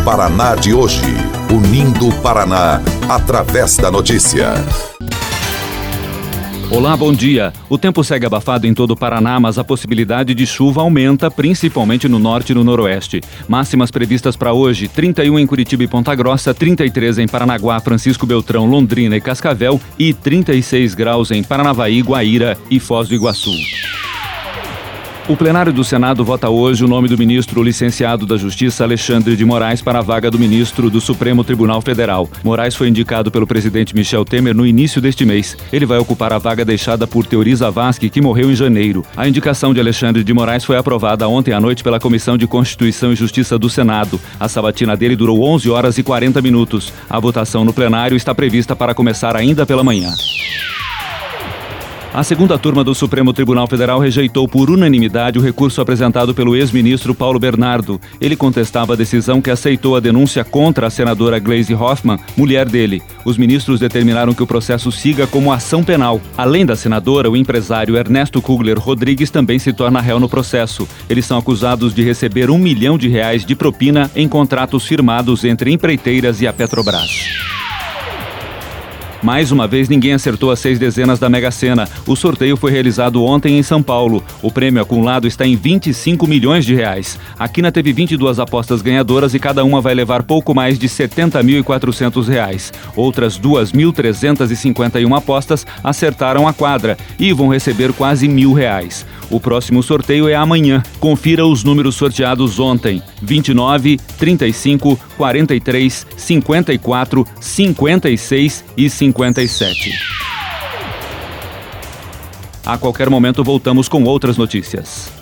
Paraná de hoje, unindo o Paraná através da notícia. Olá, bom dia. O tempo segue abafado em todo o Paraná, mas a possibilidade de chuva aumenta, principalmente no norte e no noroeste. Máximas previstas para hoje: 31 em Curitiba e Ponta Grossa, 33 em Paranaguá, Francisco Beltrão, Londrina e Cascavel e 36 graus em Paranavaí, Guaíra e Foz do Iguaçu. O plenário do Senado vota hoje o nome do ministro licenciado da Justiça, Alexandre de Moraes, para a vaga do ministro do Supremo Tribunal Federal. Moraes foi indicado pelo presidente Michel Temer no início deste mês. Ele vai ocupar a vaga deixada por Teori Zavascki, que morreu em janeiro. A indicação de Alexandre de Moraes foi aprovada ontem à noite pela Comissão de Constituição e Justiça do Senado. A sabatina dele durou 11 horas e 40 minutos. A votação no plenário está prevista para começar ainda pela manhã. A segunda turma do Supremo Tribunal Federal rejeitou por unanimidade o recurso apresentado pelo ex-ministro Paulo Bernardo. Ele contestava a decisão que aceitou a denúncia contra a senadora Gleisi Hoffmann, mulher dele. Os ministros determinaram que o processo siga como ação penal. Além da senadora, o empresário Ernesto Kugler Rodrigues também se torna réu no processo. Eles são acusados de receber R$1 milhão de propina em contratos firmados entre empreiteiras e a Petrobras. Mais uma vez, ninguém acertou as 6 dezenas da Mega Sena. O sorteio foi realizado ontem em São Paulo. O prêmio acumulado está em R$25 milhões. A Quina teve 22 apostas ganhadoras e cada uma vai levar pouco mais de R$70.400. Outras 2.351 apostas acertaram a quadra e vão receber quase R$1.000. O próximo sorteio é amanhã. Confira os números sorteados ontem: 29, 35, 43, 54, 56 e 57. A qualquer momento voltamos com outras notícias.